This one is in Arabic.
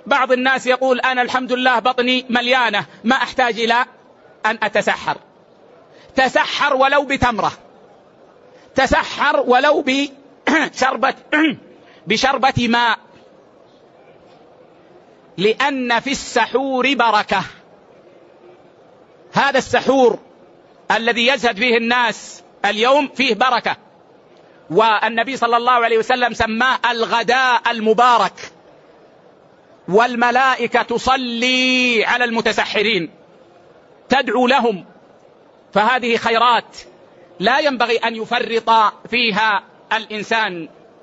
بعض الناس يقول أنا الحمد لله بطني مليانة ما أحتاج إلى أن أتسحر. تسحر ولو بتمرة، تسحر ولو بشربة ماء، لأن في السحور بركة. هذا السحور الذي يزهد فيه الناس اليوم فيه بركة، والنبي صلى الله عليه وسلم سماه الغداء المبارك، والملائكة تصلي على المتسحرين تدعو لهم. فهذه خيرات لا ينبغي أن يفرط فيها الإنسان.